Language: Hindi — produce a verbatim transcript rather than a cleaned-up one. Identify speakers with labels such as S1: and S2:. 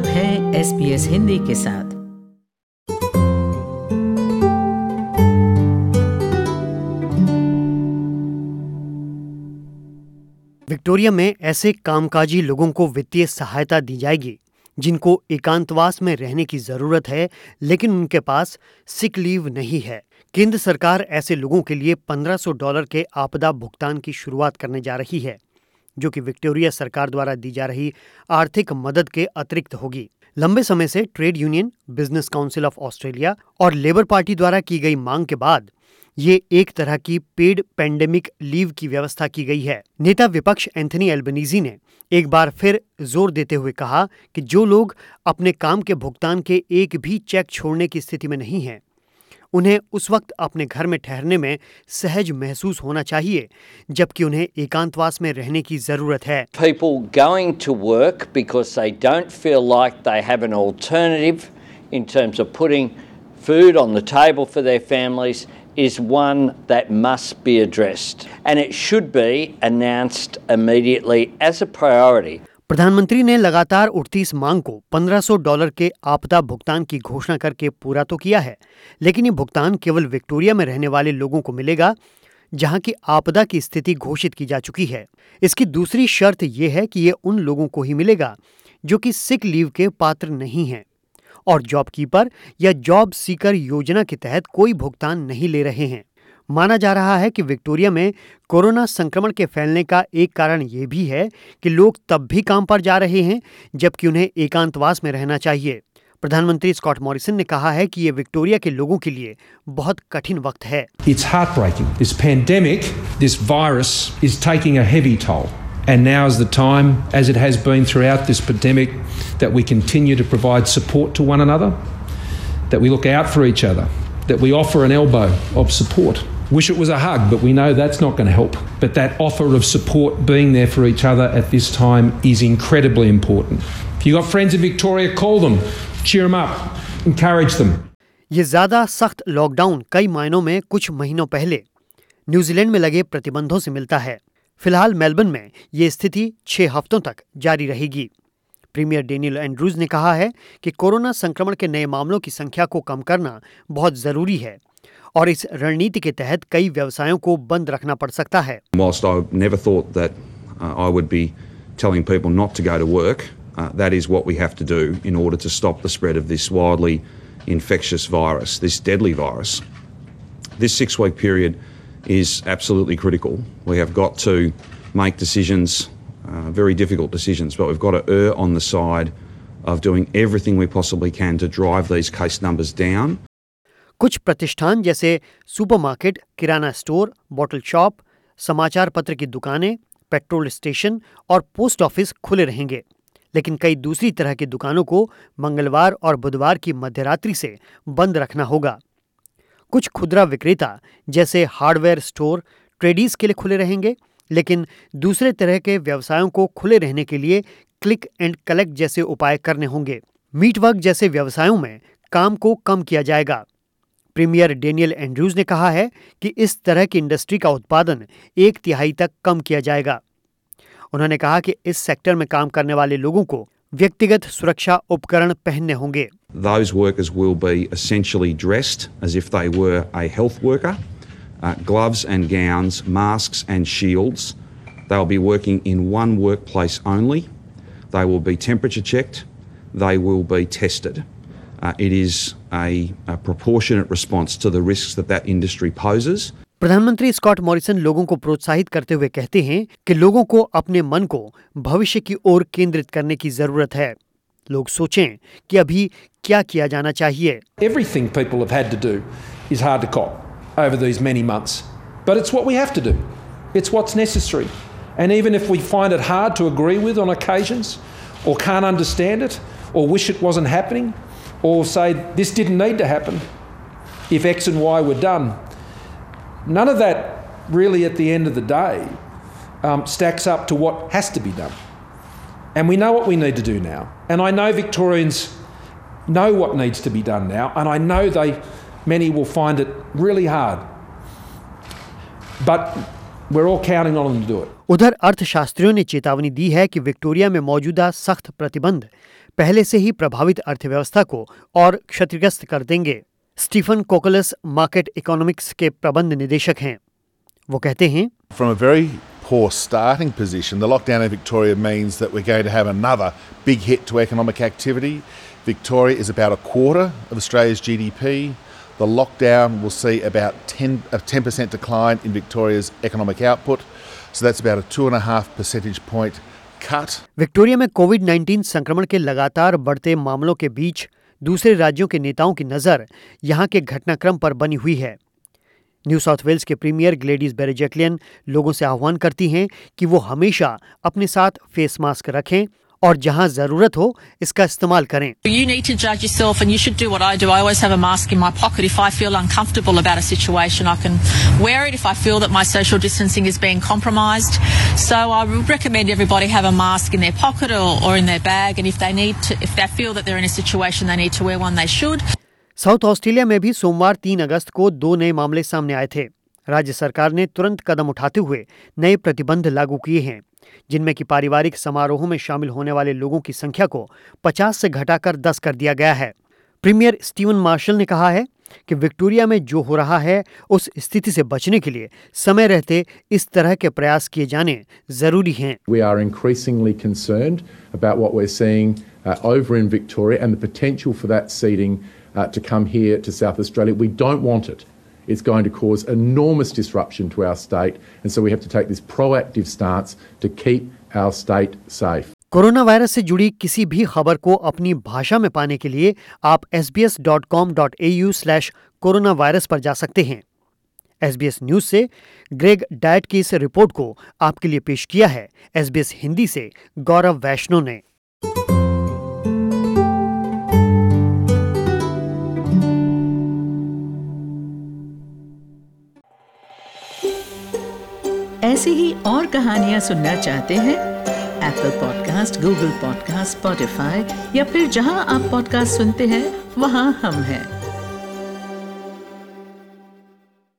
S1: आप हैं एस बी एस हिंदी के साथ।
S2: विक्टोरिया में ऐसे कामकाजी लोगों को वित्तीय सहायता दी जाएगी जिनको एकांतवास में रहने की जरूरत है, लेकिन उनके पास सिक लीव नहीं है। केंद्र सरकार ऐसे लोगों के लिए पंद्रह सौ डॉलर के आपदा भुगतान की शुरुआत करने जा रही है, जो कि विक्टोरिया सरकार द्वारा दी जा रही आर्थिक मदद के अतिरिक्त होगी। लंबे समय से trade union, business council of Australia और लेबर पार्टी द्वारा की गई मांग के बाद ये एक तरह की पेड पेंडेमिक लीव की व्यवस्था की गई है। नेता विपक्ष एंथनी एल्बनीजी ने एक बार फिर जोर देते हुए कहा कि जो लोग अपने काम के भुगतान के एक भी चेक छोड़ने की स्थिति में नहीं हैं, उन्हें उस वक्त अपने घर में ठहरने में सहज महसूस होना चाहिए जबकि उन्हें एकांतवास में रहने की जरूरत है।
S3: People going to work because they don't feel like they have an alternative in terms of putting food on the table for their families is one that must be addressed, and it should be announced immediately as a priority.
S2: प्रधानमंत्री ने लगातार उठती इस मांग को पंद्रह सौ डॉलर के आपदा भुगतान की घोषणा करके पूरा तो किया है, लेकिन ये भुगतान केवल विक्टोरिया में रहने वाले लोगों को मिलेगा जहां की आपदा की स्थिति घोषित की जा चुकी है। इसकी दूसरी शर्त यह है कि ये उन लोगों को ही मिलेगा जो कि सिक लीव के पात्र नहीं हैं और जॉब कीपर या जॉब सीकर योजना के तहत कोई भुगतान नहीं ले रहे हैं। माना जा रहा है कि विक्टोरिया में कोरोना संक्रमण के फैलने का एक कारण ये भी है कि लोग तब भी काम पर जा रहे हैं जबकि उन्हें एकांतवास में रहना चाहिए। प्रधानमंत्री स्कॉट मॉरिसन ने कहा है कि ये विक्टोरिया के लोगों के लिए बहुत कठिन वक्त है।
S4: It's heartbreaking. This pandemic, this virus is taking a heavy toll. And now is the time, as it has been throughout this pandemic, that we continue to provide support to one another, that we look out for each other, that we offer an elbow of support. Wish it was a hug, but we know that's not going to help. But that offer of support, being there for each other at this time, is incredibly important. If you've got friends in Victoria, call them, cheer them up, encourage them.
S2: ये ज्यादा सख्त लॉकडाउन कई मायनों में कुछ महीनों पहले न्यूजीलैंड में लगे प्रतिबंधों से मिलता है। फिलहाल मेलबर्न में ये स्थिति छह हफ्तों तक जारी रहेगी। प्रीमियर डेनियल एंड्रूज ने कहा है कि कोरोना संक्रमण के नए मामलों की संख्या को कम करना बहुत जरूरी है और इस रणनीति के तहत कई व्यवसायों को बंद रखना पड़ सकता है।
S5: Whilst I never thought that uh, I would be telling people not to go to work, uh, that is what we have to do in order to stop the spread of this wildly infectious virus, this deadly virus. This six-week period is absolutely critical. We have got to make decisions, uh, very difficult decisions, but we've got to err on the side of doing everything we possibly can to drive these case numbers down.
S2: कुछ प्रतिष्ठान जैसे सुपरमार्केट, किराना स्टोर, बॉटल शॉप, समाचार पत्र की दुकानें, पेट्रोल स्टेशन और पोस्ट ऑफिस खुले रहेंगे, लेकिन कई दूसरी तरह की दुकानों को मंगलवार और बुधवार की मध्यरात्रि से बंद रखना होगा। कुछ खुदरा विक्रेता जैसे हार्डवेयर स्टोर, ट्रेडीज के लिए खुले रहेंगे, लेकिन दूसरे तरह के व्यवसायों को खुले रहने के लिए क्लिक एंड कलेक्ट जैसे उपाय करने होंगे। मीट वर्क जैसे व्यवसायों में काम को कम किया जाएगा। प्रीमियर डेनियल एंड्रूज ने कहा है कि इस तरह की इंडस्ट्री का उत्पादन एक तिहाई तक कम किया जाएगा। उन्होंने कहा कि इस सेक्टर में काम करने वाले लोगों को व्यक्तिगत सुरक्षा उपकरण पहनने होंगे।
S5: Those workers will be essentially dressed as if they were a health worker. Uh, gloves and gowns, masks and shields. They'll be working in one workplace only. They will be temperature checked. They will be tested. Uh, it is a, a proportionate response to the risks that that industry poses.
S2: प्रधानमंत्री स्कॉट मॉरिसन लोगों को प्रोत्साहित करते हुए कहते हैं कि लोगों को अपने मन को भविष्य की ओर केंद्रित करने की जरूरत है। लोग सोचें कि अभी क्या किया जाना चाहिए।
S4: Everything people have had to do is hard to cop over these many months, but it's what we have to do. It's what's necessary. And even if we find it hard to agree with on occasions, or can't understand it, or wish it wasn't happening, or say this didn't need to happen if X and Y were done, none of that really at the end of the day um, stacks up to what has to be done. And we know what we need to do now. And I know Victorians know what needs to be done now, and I know they many will find it really hard. But we're all counting on them to do it.
S2: उधर अर्थशास्त्रियों ने चेतावनी दी है कि विक्टोरिया में मौजूदा सख्त प्रतिबंध पहले से ही प्रभावित अर्थव्यवस्था को और क्षतिग्रस्त कर देंगे। स्टीफन कोकोलस मार्केट इकोनॉमिक्स के प्रबंध निदेशक हैं। वो कहते हैं,
S6: From a very poor starting position, the lockdown in Victoria means that we're going to have another big hit to economic activity. Victoria is about a quarter of Australia's G D P. The lockdown will see about ten, a ten percent decline in Victoria's economic output. So that's about a two and a half percentage point cut.
S2: Victoria में कोविड नाइन्टीन संक्रमण के लगातार बढ़ते मामलों के बीच दूसरे राज्यों के नेताओं की नज़र यहाँ के घटनाक्रम पर बनी हुई है। न्यू साउथ वेल्स के प्रीमियर ग्लेडिस बेरेजेक्लियन लोगों से आह्वान करती हैं कि वो हमेशा अपने साथ फेस मास्क रखें और जहां जरूरत हो इसका इस्तेमाल करें।
S7: You need to judge yourself and you should do what I do. I always have a mask in my pocket. If I feel uncomfortable about a situation, I can wear it if I feel that my social distancing is being compromised. So I would recommend everybody have a mask in their pocket or, or in their bag, and if they need to, if they feel that they're in a situation they need to wear one, they should.
S2: South Australia में भी सोमवार तीन अगस्त को दो नए मामले सामने आए थे। राज्य सरकार ने तुरंत कदम उठाते हुए नए प्रतिबंध लागू किए हैं, जिनमें कि पारिवारिक समारोहों में शामिल होने वाले लोगों की संख्या को पचास से घटाकर दस कर दिया गया है। प्रीमियर स्टीवन मार्शल ने कहा है कि विक्टोरिया में जो हो रहा है उस स्थिति से बचने के लिए समय रहते इस तरह के प्रयास किए जाने जरूरी हैं।
S8: We are increasingly concerned about what we're seeing uh, over in Victoria and the potential for that seeding uh, to come here to South Australia. We don't want it. It's going to cause enormous disruption to our state, and so we have to take this proactive stance to keep our state safe.
S2: Coronavirus से जुड़ी किसी भी खबर को अपनी भाषा में पाने के लिए आप S B S dot com dot A U slash coronavirus पर जा सकते हैं। एस बी एस न्यूज से ग्रेग डायट की इस रिपोर्ट को आपके लिए पेश किया है एस बी एस हिंदी से गौरव वैष्णव ने।
S1: ऐसी ही और कहानियां सुनना चाहते हैं? Apple podcast, Google podcast, Spotify या फिर जहां आप पॉडकास्ट सुनते हैं वहां हम हैं।